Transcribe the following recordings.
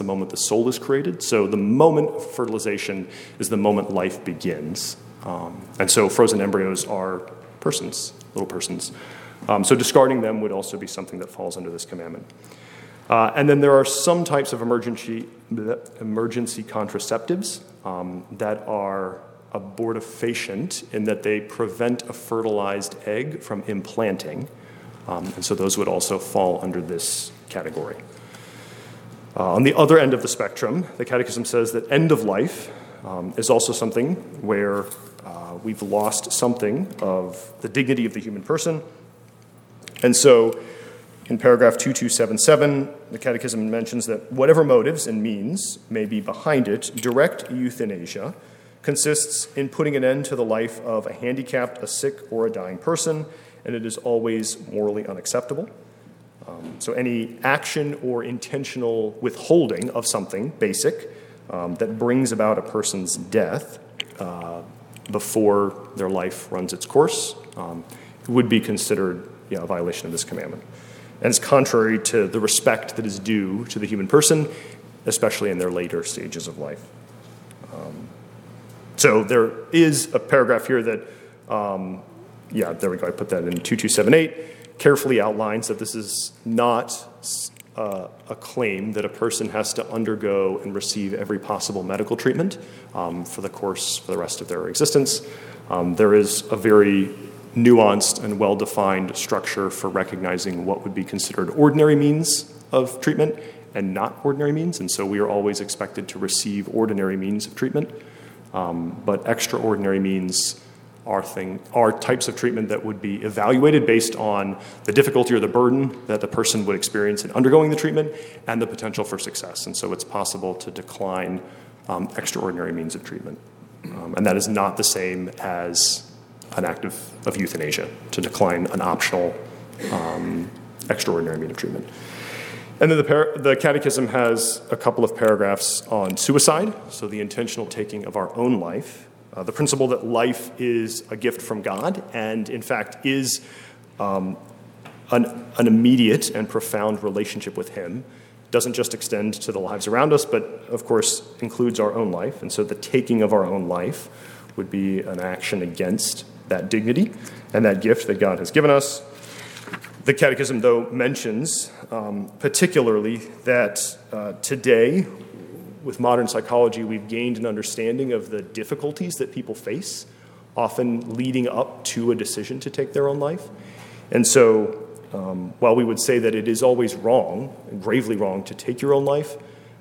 the moment the soul is created. So the moment of fertilization is the moment life begins. And so frozen embryos are persons, little persons. So discarding them would also be something that falls under this commandment. And then there are some types of emergency contraceptives that are abortifacient in that they prevent a fertilized egg from implanting. And so those would also fall under this category. On the other end of the spectrum, the Catechism says that end of life is also something where we've lost something of the dignity of the human person. And so in paragraph 2277, the Catechism mentions that whatever motives and means may be behind it, direct euthanasia consists in putting an end to the life of a handicapped, a sick, or a dying person, and it is always morally unacceptable. So any action or intentional withholding of something basic that brings about a person's death before their life runs its course would be considered a violation of this commandment. And it's contrary to the respect that is due to the human person, especially in their later stages of life. So there is a paragraph here that, there we go, I put that in 2278, carefully outlines that this is not a claim that a person has to undergo and receive every possible medical treatment for the rest of their existence. There is a very nuanced and well-defined structure for recognizing what would be considered ordinary means of treatment and not ordinary means, and so we are always expected to receive ordinary means of treatment, but extraordinary means are types of treatment that would be evaluated based on the difficulty or the burden that the person would experience in undergoing the treatment and the potential for success. And so it's possible to decline extraordinary means of treatment. And that is not the same as an act of euthanasia, to decline an optional extraordinary means of treatment. And then the Catechism has a couple of paragraphs on suicide, so the intentional taking of our own life. The principle that life is a gift from God and, in fact, is an immediate and profound relationship with Him doesn't just extend to the lives around us, but, of course, includes our own life. And so the taking of our own life would be an action against that dignity and that gift that God has given us. The Catechism, though, mentions particularly that today, with modern psychology, we've gained an understanding of the difficulties that people face, often leading up to a decision to take their own life. And so while we would say that it is always wrong, gravely wrong, to take your own life,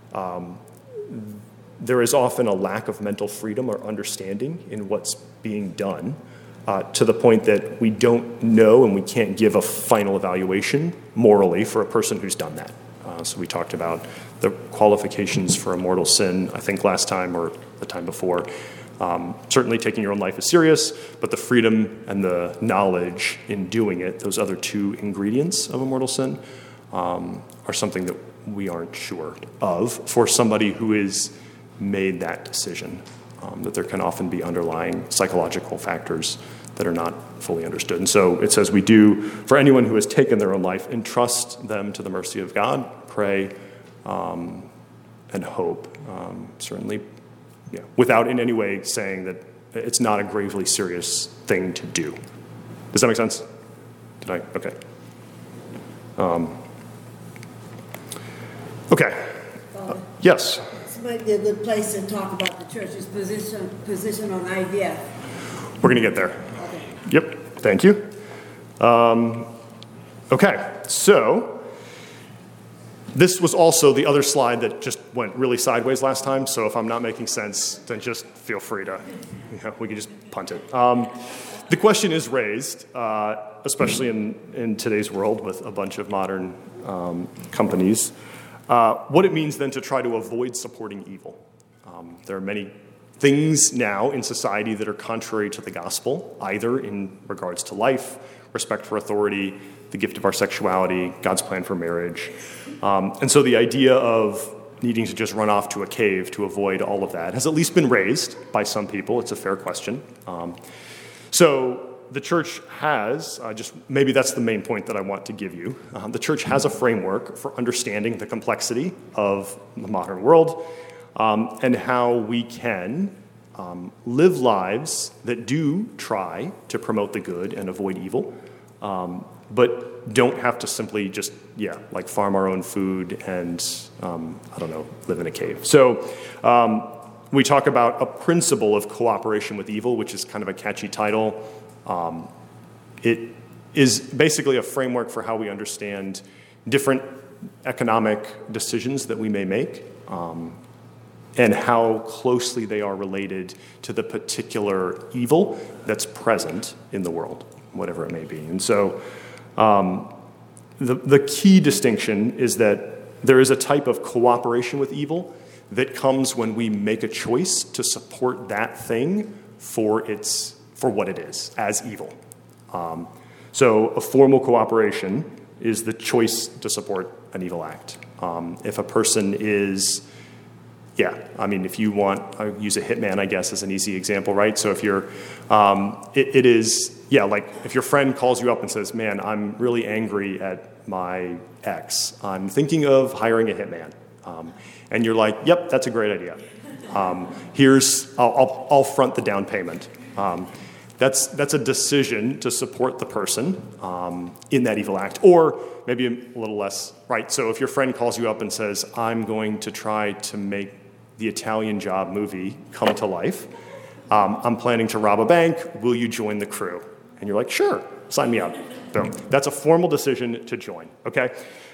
there is often a lack of mental freedom or understanding in what's being done, to the point that we don't know and we can't give a final evaluation morally for a person who's done that. So we talked about the qualifications for a mortal sin, I think last time or the time before. Certainly taking your own life is serious, but the freedom and the knowledge in doing it, those other two ingredients of a mortal sin, are something that we aren't sure of for somebody who has made that decision, that there can often be underlying psychological factors that are not fully understood. And so it says we do, for anyone who has taken their own life, entrust them to the mercy of God, pray, and hope, certainly, without in any way saying that it's not a gravely serious thing to do. Does that make sense? Did I? Okay. Okay. Yes? This might be a good place to talk about the church's position on IVF. We're going to get there. Okay. Yep. Thank you. Okay. So this was also the other slide that just went really sideways last time. So if I'm not making sense, then just feel free to, we can just punt it. The question is raised, especially in today's world with a bunch of modern companies, what it means then to try to avoid supporting evil. There are many things now in society that are contrary to the gospel, either in regards to life, respect for authority, the gift of our sexuality, God's plan for marriage. And so the idea of needing to just run off to a cave to avoid all of that has at least been raised by some people. It's a fair question. So the church has, just maybe that's the main point that I want to give you. The church has a framework for understanding the complexity of the modern world and how we can live lives that do try to promote the good and avoid evil, but don't have to simply just, like farm our own food and, live in a cave. So we talk about a principle of cooperation with evil, which is kind of a catchy title. It is basically a framework for how we understand different economic decisions that we may make, and how closely they are related to the particular evil that's present in the world, whatever it may be. And so the key distinction is that there is a type of cooperation with evil that comes when we make a choice to support that thing for what it is, as evil. So a formal cooperation is the choice to support an evil act. If a person is, if you want, I use a hitman, I guess, as an easy example, right? So if you're, it is, like if your friend calls you up and says, man, I'm really angry at my ex. I'm thinking of hiring a hitman. And you're like, yep, that's a great idea. I'll front the down payment. That's a decision to support the person in that evil act, or maybe a little less, right? So if your friend calls you up and says, I'm going to try to make the Italian Job movie come to life. I'm planning to rob a bank. Will you join the crew? And you're like, sure, sign me up. Boom. That's a formal decision to join, okay?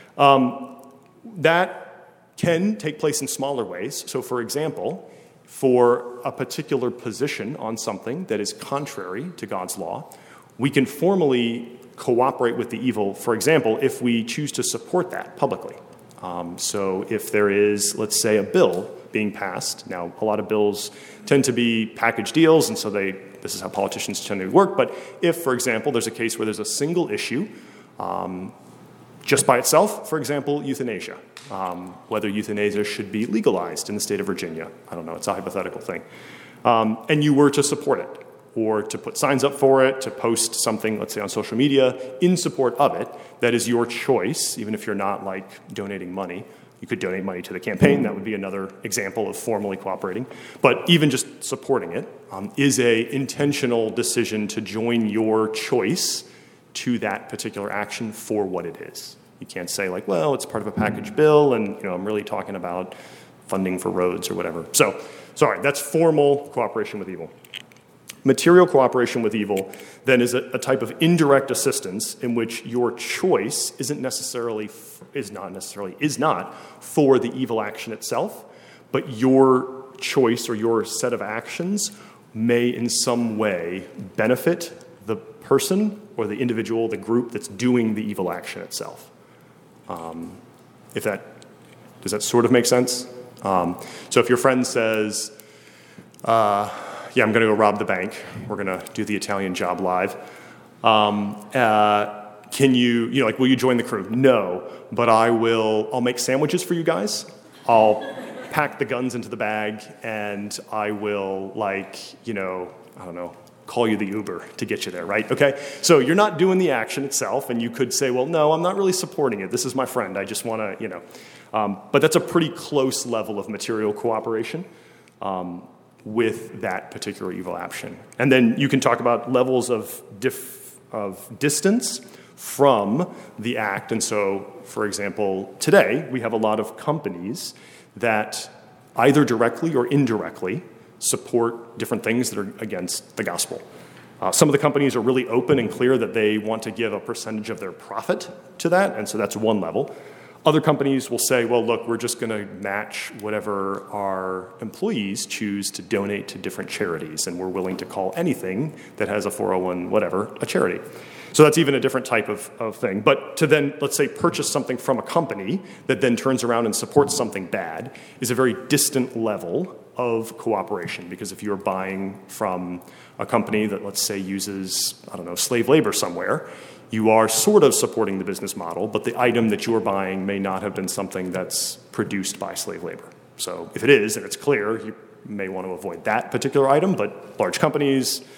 That can take place in smaller ways. So for example, for a particular position on something that is contrary to God's law, we can formally cooperate with the evil, for example, if we choose to support that publicly. So if there is, let's say, a bill being passed, now a lot of bills tend to be package deals, and so this is how politicians tend to work, but if, for example, there's a case where there's a single issue, just by itself, for example, euthanasia, whether euthanasia should be legalized in the state of Virginia. I don't know, it's a hypothetical thing. And you were to support it, or to put signs up for it, to post something, let's say on social media, in support of it, that is your choice, even if you're not like donating money. You could donate money to the campaign. That would be another example of formally cooperating. But even just supporting it is an intentional decision to join your choice to that particular action for what it is. You can't say like, well, it's part of a package bill, and I'm really talking about funding for roads or whatever. So, sorry, that's formal cooperation with evil. Material cooperation with evil then is a type of indirect assistance in which your choice is not for the evil action itself, but your choice or your set of actions may in some way benefit the person or the individual, the group that's doing the evil action itself. Does that sort of make sense? So if your friend says, I'm going to go rob the bank. We're going to do the Italian Job live. Can you, will you join the crew? No, but I'll make sandwiches for you guys. I'll pack the guns into the bag, and I will, call you the Uber to get you there, right? Okay? So you're not doing the action itself, and you could say, well, no, I'm not really supporting it. This is my friend. I just want to, but that's a pretty close level of material cooperation. With that particular evil action. And then you can talk about levels of distance from the act. And so, for example, today we have a lot of companies that either directly or indirectly support different things that are against the gospel. Some of the companies are really open and clear that they want to give a percentage of their profit to that, and so that's one level. Other companies will say, well, look, we're just going to match whatever our employees choose to donate to different charities, and we're willing to call anything that has a 401 whatever a charity. So that's even a different type of thing. But to then, let's say, purchase something from a company that then turns around and supports something bad is a very distant level of cooperation, because if you're buying from a company that, let's say, uses, slave labor somewhere, you are sort of supporting the business model, but the item that you're buying may not have been something that's produced by slave labor. So if it is, and it's clear, you may want to avoid that particular item, but large companies,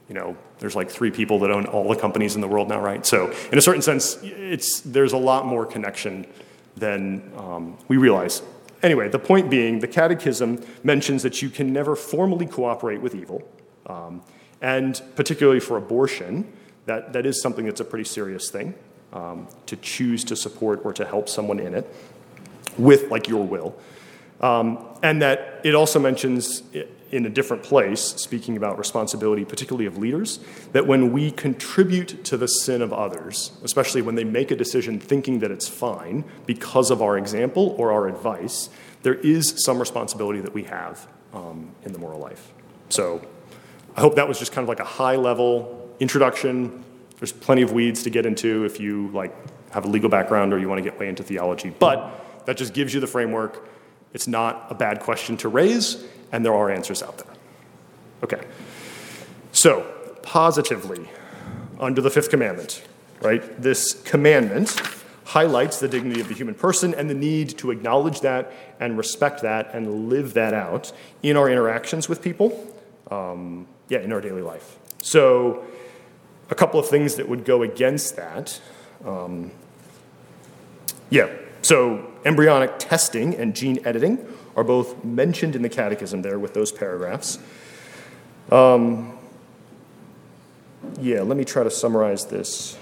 there's like 3 people that own all the companies in the world now, right? So in a certain sense, there's a lot more connection than we realize. Anyway, the point being, the Catechism mentions that you can never formally cooperate with evil, and particularly for abortion, that is something that's a pretty serious thing, to choose to support or to help someone in it with like your will. And that it also mentions in a different place, speaking about responsibility, particularly of leaders, that when we contribute to the sin of others, especially when they make a decision thinking that it's fine because of our example or our advice, there is some responsibility that we have in the moral life. So I hope that was just kind of like a high-level introduction. There's plenty of weeds to get into if you have a legal background or you want to get way into theology, but that just gives you the framework. It's not a bad question to raise, and there are answers out there. Okay. So, positively, under the 5th commandment, right, this commandment highlights the dignity of the human person and the need to acknowledge that and respect that and live that out in our interactions with people, in our daily life. So, a couple of things that would go against that. So embryonic testing and gene editing are both mentioned in the Catechism there with those paragraphs. Let me try to summarize this.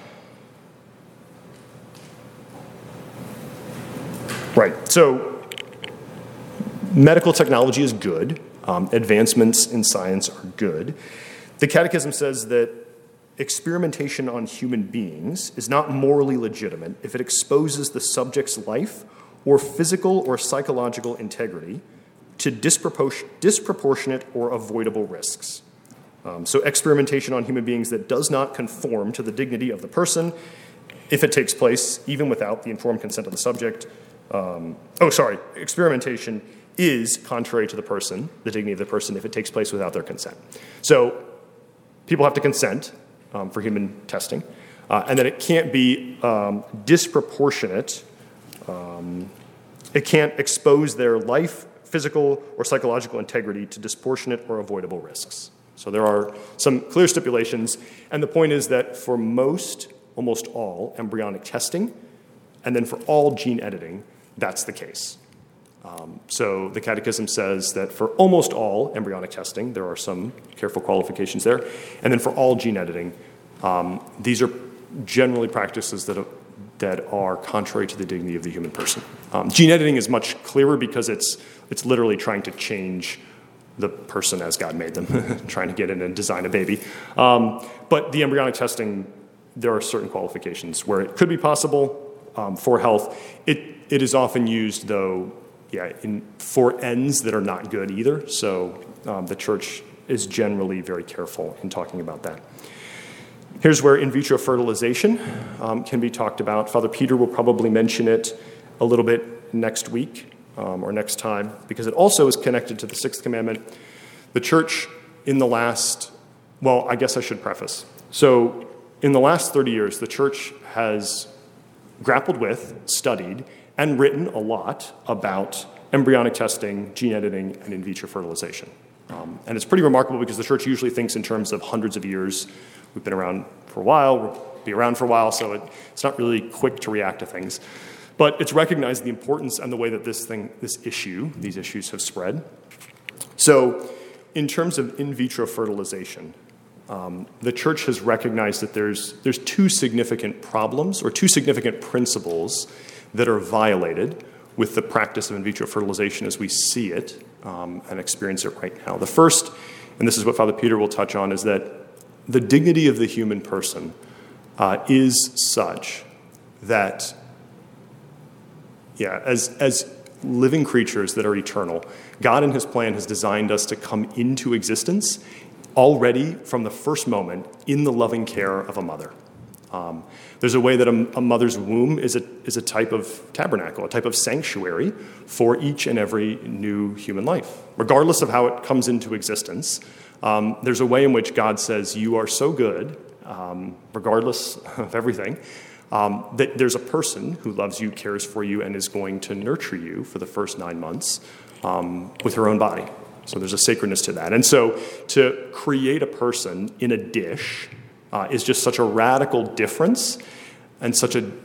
Right, so medical technology is good. Advancements in science are good. The Catechism says that experimentation on human beings is not morally legitimate if it exposes the subject's life or physical or psychological integrity to disproportionate or avoidable risks. So experimentation on human beings that does not conform to the dignity of the person, if it takes place even without the informed consent of the subject. Experimentation is contrary to the person, the dignity of the person, if it takes place without their consent. So people have to consent for human testing, and that it can't be disproportionate. It can't expose their life, physical, or psychological integrity to disproportionate or avoidable risks. So there are some clear stipulations, and the point is that for almost all embryonic testing, and then for all gene editing, that's the case. So the Catechism says that for almost all embryonic testing, there are some careful qualifications there, and then for all gene editing, these are generally practices that are contrary to the dignity of the human person. Gene editing is much clearer because it's literally trying to change the person as God made them, trying to get in and design a baby. But the embryonic testing, there are certain qualifications where it could be possible for health. It is often used, though, for ends that are not good either. So the church is generally very careful in talking about that. Here's where in vitro fertilization can be talked about. Father Peter will probably mention it a little bit next week or next time, because it also is connected to the 6th commandment. The church in the last, I guess I should preface. So in the last 30 years, the church has grappled with, studied, and written a lot about embryonic testing, gene editing, and in vitro fertilization. And it's pretty remarkable because the church usually thinks in terms of hundreds of years. We've been around for a while, we'll be around for a while, so it's not really quick to react to things. But it's recognized the importance and the way that these issues have spread. So in terms of in vitro fertilization, the church has recognized that there's 2 significant problems or 2 significant principles that are violated with the practice of in vitro fertilization as we see it and experience it right now. The first, and this is what Father Peter will touch on, is that the dignity of the human person is such that, as living creatures that are eternal, God in his plan has designed us to come into existence already from the first moment in the loving care of a mother. There's a way that a mother's womb is a type of tabernacle, a type of sanctuary for each and every new human life. Regardless of how it comes into existence, there's a way in which God says, you are so good, regardless of everything, that there's a person who loves you, cares for you, and is going to nurture you for the first 9 months with her own body. So there's a sacredness to that. And so to create a person in a dish is just such a radical difference and such a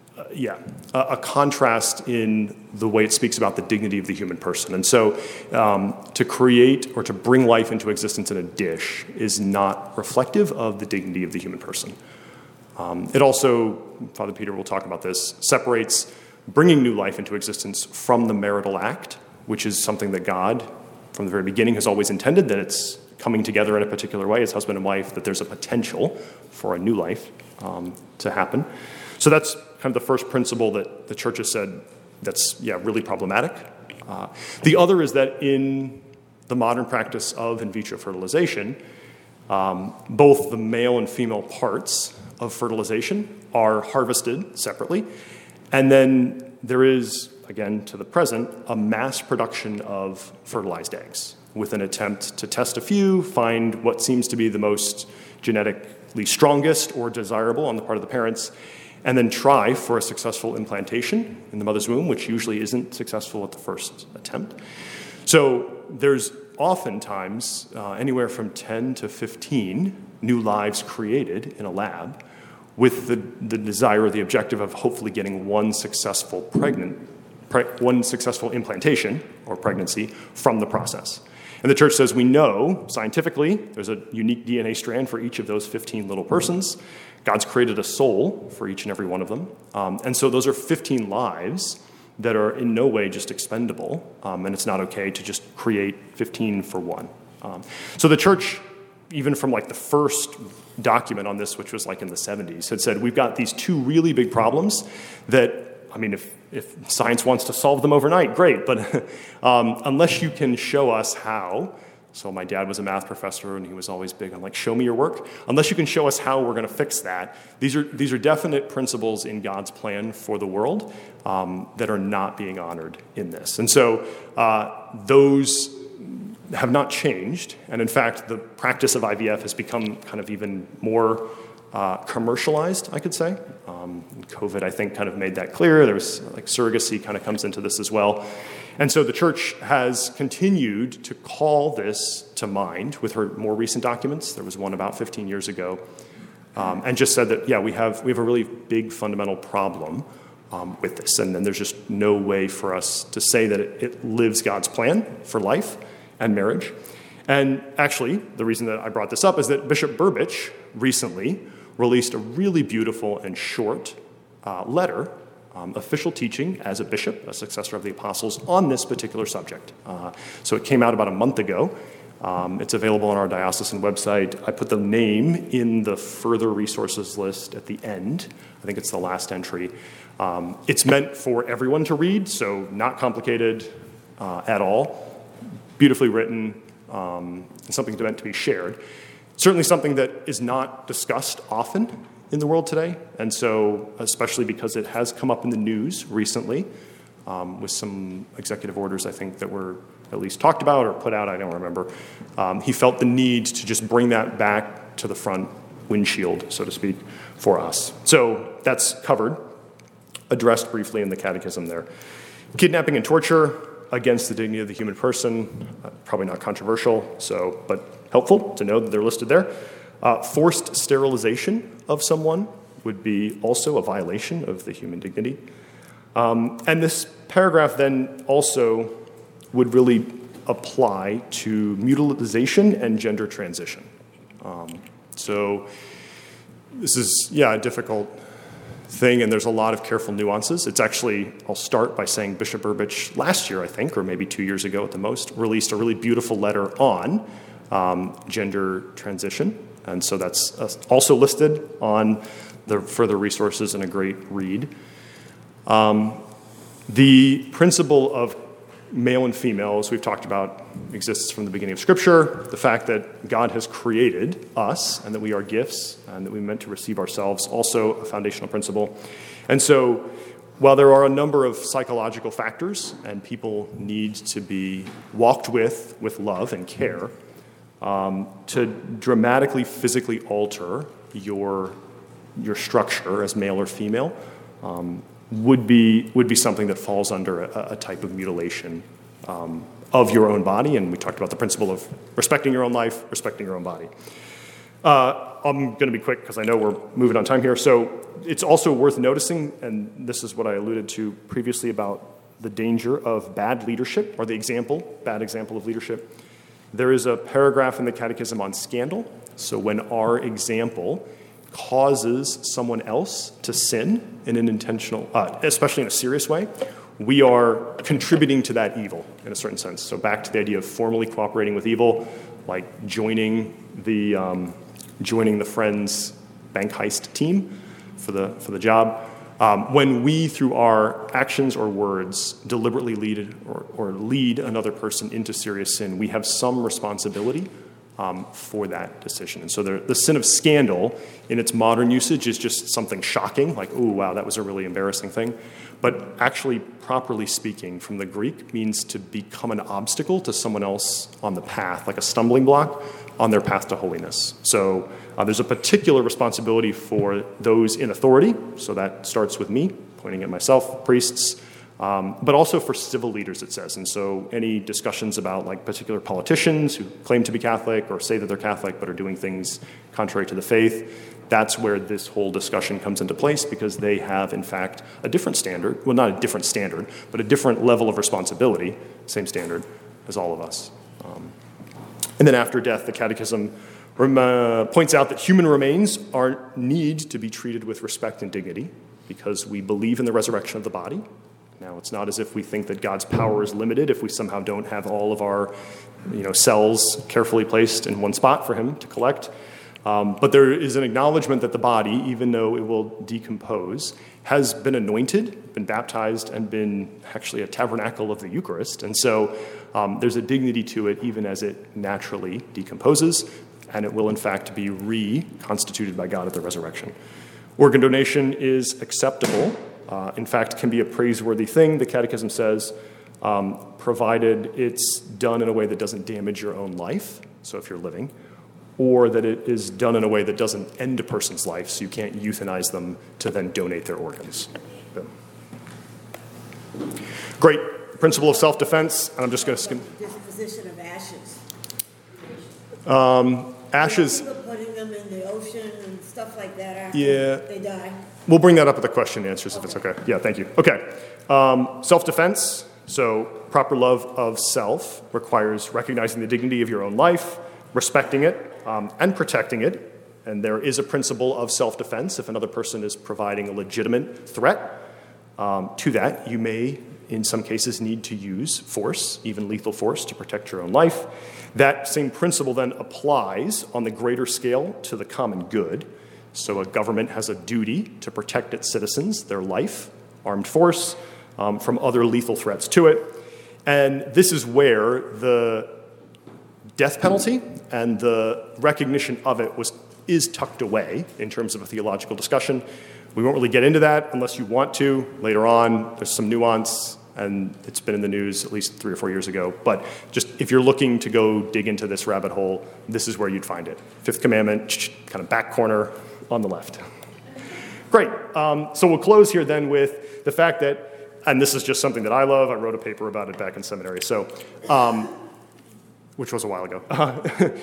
contrast in the way it speaks about the dignity of the human person. And so to create or to bring life into existence in a dish is not reflective of the dignity of the human person. It also, Father Peter will talk about this, separates bringing new life into existence from the marital act, which is something that God, from the very beginning, has always intended, that it's coming together in a particular way as husband and wife, that there's a potential for a new life to happen. So that's kind of the first principle that the church has said that's, really problematic. The other is that in the modern practice of in vitro fertilization, both the male and female parts of fertilization are harvested separately, and then there is, again, to the present, a mass production of fertilized eggs with an attempt to test a few, find what seems to be the most genetically strongest or desirable on the part of the parents, and then try for a successful implantation in the mother's womb, which usually isn't successful at the first attempt. So there's oftentimes anywhere from 10 to 15 new lives created in a lab with the desire or the objective of hopefully getting one successful implantation or pregnancy from the process. And the church says we know scientifically there's a unique DNA strand for each of those 15 little persons. God's created a soul for each and every one of them. And so those are 15 lives that are in no way just expendable, and it's not okay to just create 15 for one. So the church, even from like the first document on this, which was like in the 70s, had said we've got these two really big problems that, I mean, if science wants to solve them overnight, great, but unless you can show us how. So my dad was a math professor, and he was always big on like, show me your work. Unless you can show us how we're going to fix that, these are definite principles in God's plan for the world that are not being honored in this. And so those have not changed, and in fact, the practice of IVF has become kind of even more commercialized, I could say. COVID, I think, kind of made that clear. There's like surrogacy kind of comes into this as well. And so the church has continued to call this to mind with her more recent documents. There was one about 15 years ago, and just said that, we have a really big fundamental problem with this, and there's just no way for us to say that it lives God's plan for life and marriage. And actually, the reason that I brought this up is that Bishop Burbidge recently released a really beautiful and short letter, official teaching as a bishop, a successor of the apostles, on this particular subject. So it came out about a month ago. It's available on our diocesan website. I put the name in the further resources list at the end. I think it's the last entry. It's meant for everyone to read, so not complicated at all. Beautifully written, and something meant to be shared. Certainly something that is not discussed often in the world today, and so especially because it has come up in the news recently with some executive orders, I think, that were at least talked about or put out, I don't remember. He felt the need to just bring that back to the front windshield, so to speak, for us. So that's covered, addressed briefly in the catechism there. Kidnapping and torture against the dignity of the human person, probably not controversial, but helpful to know that they're listed there. Forced sterilization of someone would be also a violation of the human dignity. And this paragraph then also would really apply to mutilization and gender transition. So this is, a difficult thing, and there's a lot of careful nuances. It's actually, I'll start by saying Bishop Burbidge last year, I think, or maybe 2 years ago at the most, released a really beautiful letter on gender transition. And so that's also listed on the further resources and a great read. The principle of male and female, as we've talked about, exists from the beginning of Scripture. The fact that God has created us and that we are gifts and that we're meant to receive ourselves, also a foundational principle. And so while there are a number of psychological factors and people need to be walked with love and care, to dramatically physically alter your structure as male or female would be something that falls under a type of mutilation of your own body, and we talked about the principle of respecting your own life, respecting your own body. I'm going to be quick because I know we're moving on time here. So it's also worth noticing, and this is what I alluded to previously about the danger of bad leadership, or the bad example of leadership. There is a paragraph in the Catechism on scandal. So when our example causes someone else to sin in an intentional, especially in a serious way, we are contributing to that evil in a certain sense. So back to the idea of formally cooperating with evil, like joining the friend's bank heist team for the job. When we, through our actions or words, deliberately lead or lead another person into serious sin, we have some responsibility for that decision. And so the sin of scandal in its modern usage is just something shocking, like, oh, wow, that was a really embarrassing thing. But actually, properly speaking, from the Greek, means to become an obstacle to someone else on the path, like a stumbling block on their path to holiness. So there's a particular responsibility for those in authority. So that starts with me, pointing at myself, priests, but also for civil leaders, it says. And so any discussions about like particular politicians who claim to be Catholic or say that they're Catholic but are doing things contrary to the faith, that's where this whole discussion comes into place, because they have, in fact, a different standard. Well, not a different standard, but a different level of responsibility, same standard as all of us. And then after death, the Catechism points out that human remains need to be treated with respect and dignity, because we believe in the resurrection of the body. Now, it's not as if we think that God's power is limited if we somehow don't have all of our cells carefully placed in one spot for him to collect. But there is an acknowledgement that the body, even though it will decompose, has been anointed, been baptized, and been actually a tabernacle of the Eucharist. And so there's a dignity to it even as it naturally decomposes, and it will in fact be reconstituted by God at the resurrection. Organ donation is acceptable. In fact, can be a praiseworthy thing, the Catechism says, provided it's done in a way that doesn't damage your own life, so if you're living, or that it is done in a way that doesn't end a person's life, so you can't euthanize them to then donate their organs. Great. Principle of self-defense, and I'm just going to skim. Disposition of ashes. Ashes. People putting them in the ocean and stuff like that after they die. We'll bring that up at the question and answers if it's okay. Yeah, thank you. Okay. Self-defense, so proper love of self requires recognizing the dignity of your own life, respecting it, and protecting it. And there is a principle of self-defense. If another person is providing a legitimate threat to that, you may, in some cases, need to use force, even lethal force, to protect your own life. That same principle then applies on the greater scale to the common good. So a government has a duty to protect its citizens, their life, armed force, from other lethal threats to it. And this is where the death penalty and the recognition of it is tucked away in terms of a theological discussion. We won't really get into that unless you want to. Later on, there's some nuance, and it's been in the news at least 3 or 4 years ago. But just if you're looking to go dig into this rabbit hole, this is where you'd find it. Fifth Commandment, kind of back corner on the left. Great. So we'll close here then with the fact that, and this is just something that I love. I wrote a paper about it back in seminary. So, which was a while ago.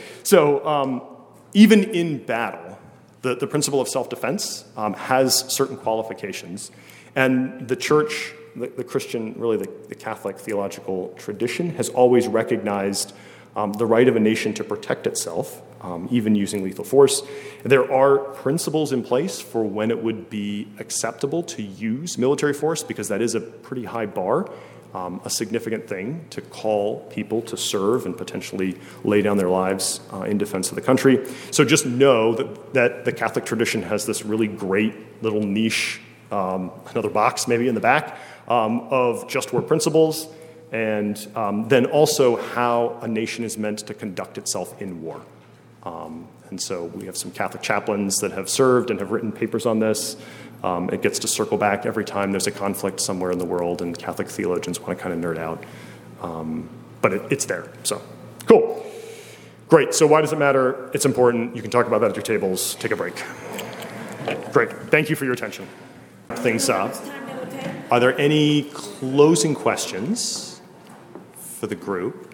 Even in battle, the principle of self-defense has certain qualifications. And the church, the Christian, really the Catholic theological tradition, has always recognized the right of a nation to protect itself, even using lethal force. There are principles in place for when it would be acceptable to use military force, because that is a pretty high bar. A significant thing to call people to serve and potentially lay down their lives in defense of the country. So just know that the Catholic tradition has this really great little niche, another box maybe in the back, of just war principles, and then also how a nation is meant to conduct itself in war. And so we have some Catholic chaplains that have served and have written papers on this. It gets to circle back every time there's a conflict somewhere in the world, and Catholic theologians want to kind of nerd out. But it's there. So, cool. Great. So why does it matter? It's important. You can talk about that at your tables. Take a break. Great. Thank you for your attention. Things up. Are there any closing questions for for the group.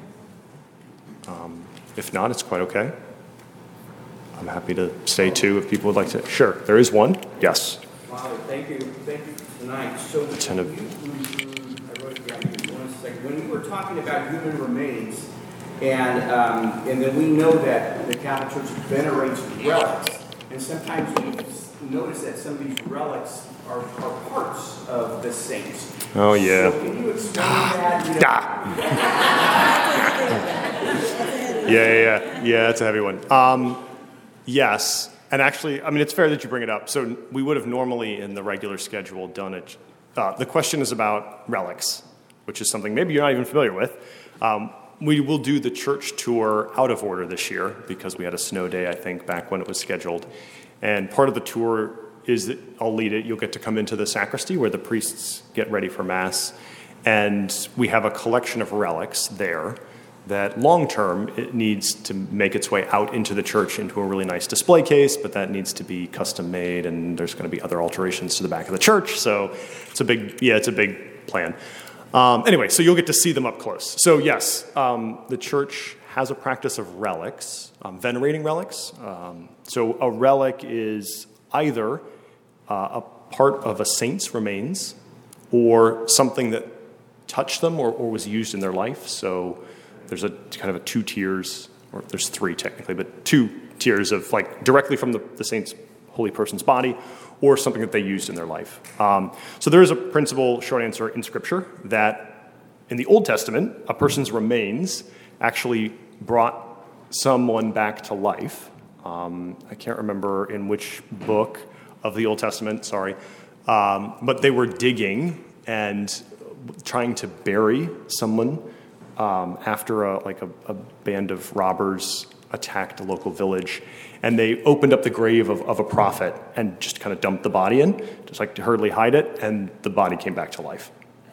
If not, it's quite okay. I'm happy to stay too if people would like to. Sure, there is one. Yes. Father, thank you tonight. So Attentive. I wrote it down here. 1 second. When you were talking about human remains, and then we know that the Catholic Church venerates relics, and sometimes we notice that some of these relics are parts of the saints. Oh, yeah. So can you explain that? Yeah, that's a heavy one. Yes, and actually, I mean, it's fair that you bring it up. So we would have normally, in the regular schedule, done it. The question is about relics, which is something maybe you're not even familiar with. We will do the church tour out of order this year because we had a snow day, I think, back when it was scheduled. And part of the tour is that I'll lead it. You'll get to come into the sacristy where the priests get ready for Mass. And we have a collection of relics there that long-term, it needs to make its way out into the church into a really nice display case, but that needs to be custom-made, and there's going to be other alterations to the back of the church, so it's a big plan. Anyway, so you'll get to see them up close. So yes, the church has a practice of relics, venerating relics. So a relic is either a part of a saint's remains or something that touched them or was used in their life. So there's a kind of a two tiers, or there's three technically, but two tiers of like directly from the saint's holy person's body or something that they used in their life. So there is a principle, short answer, in Scripture that in the Old Testament, a person's remains actually brought someone back to life. I can't remember in which book of the Old Testament, but they were digging and trying to bury someone after a band of robbers attacked a local village, and they opened up the grave of a prophet and just kind of dumped the body in, just like to hurriedly hide it, and the body came back to life.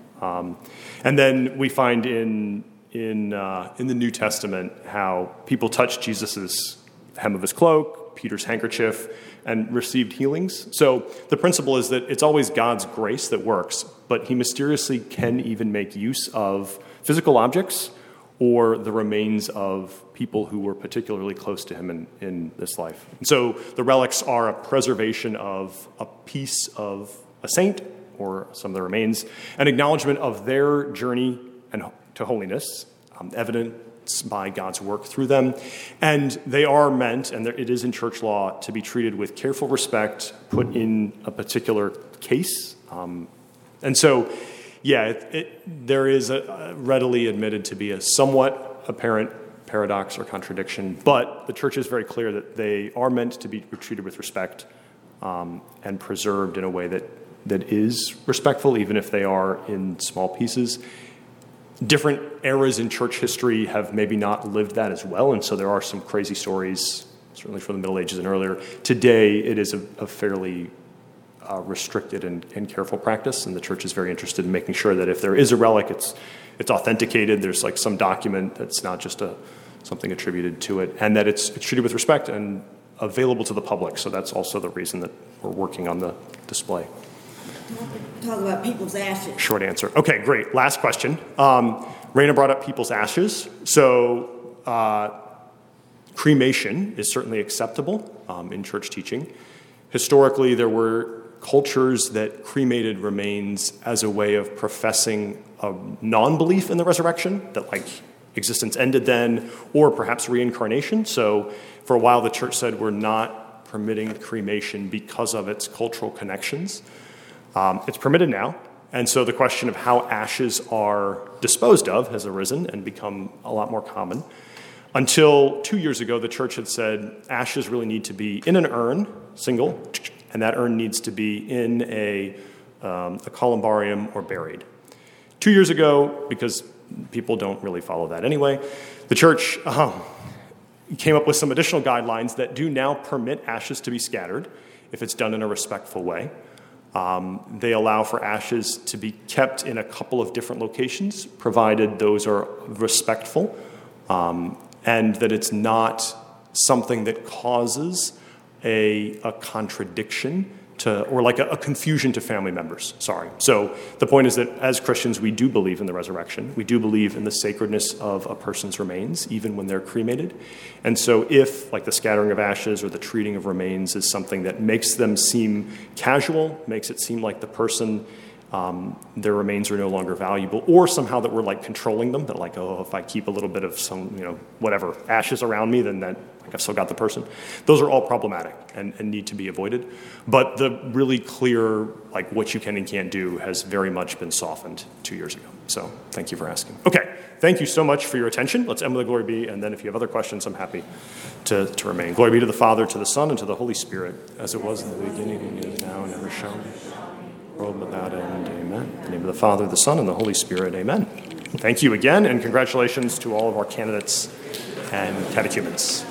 And then we find in the New Testament how people touched Jesus's hem of his cloak, Peter's handkerchief, and received healings. So the principle is that it's always God's grace that works, but he mysteriously can even make use of physical objects or the remains of people who were particularly close to him in this life. And so the relics are a preservation of a piece of a saint or some of the remains, an acknowledgement of their journey to holiness, evidenced by God's work through them. And they are meant, and it is in church law, to be treated with careful respect, put in a particular case. And so, yeah, there is readily admitted to be a somewhat apparent paradox or contradiction, but the church is very clear that they are meant to be treated with respect and preserved in a way that is respectful, even if they are in small pieces. Different eras in church history have maybe not lived that as well, and so there are some crazy stories, certainly from the Middle Ages and earlier. Today, it is a fairly restricted and careful practice, and the church is very interested in making sure that if there is a relic, it's authenticated. There's like some document that's not just something attributed to it, and that it's treated with respect and available to the public. So that's also the reason that we're working on the display. Talk about people's ashes. Short answer. Okay, great. Last question. Raina brought up people's ashes. So cremation is certainly acceptable in church teaching. Historically, there were cultures that cremated remains as a way of professing a non-belief in the resurrection, that like existence ended then, or perhaps reincarnation. So for a while, the church said we're not permitting cremation because of its cultural connections. It's permitted now, and so the question of how ashes are disposed of has arisen and become a lot more common. Until 2 years ago, the church had said ashes really need to be in an urn, single, and that urn needs to be in a columbarium or buried. 2 years ago, because people don't really follow that anyway, the church came up with some additional guidelines that do now permit ashes to be scattered if it's done in a respectful way. They allow for ashes to be kept in a couple of different locations, provided those are respectful, and that it's not something that causes a contradiction or like a confusion to family members, sorry. So the point is that as Christians, we do believe in the resurrection. We do believe in the sacredness of a person's remains, even when they're cremated. And so if, like the scattering of ashes or the treating of remains is something that makes them seem casual, makes it seem like the person, their remains are no longer valuable, or somehow that we're like controlling them, that like, oh, if I keep a little bit of some, whatever, ashes around me, then that, like I've still got the person. Those are all problematic and need to be avoided. But the really clear, like what you can and can't do has very much been softened 2 years ago. So thank you for asking. Okay, thank you so much for your attention. Let's end with a glory be, and then if you have other questions, I'm happy to remain. Glory be to the Father, to the Son, and to the Holy Spirit, as it was in the beginning, and is now, and ever shall be, world without end. Amen. In the name of the Father, the Son, and the Holy Spirit. Amen. Thank you again, and congratulations to all of our candidates and catechumens.